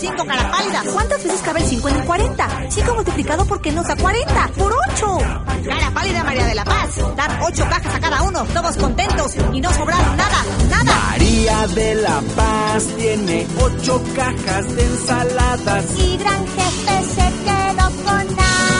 5, cara pálida. ¿Cuántas veces cabe el 5 en el 40? 5 multiplicado por qué nos da 40. ¡Por 8! Cara pálida, María de la Paz. Dar 8 cajas a cada uno, todos contentos y no sobraron nada. María de la Paz tiene 8 cajas de ensaladas. Y Gran Jefe se quedó con nada.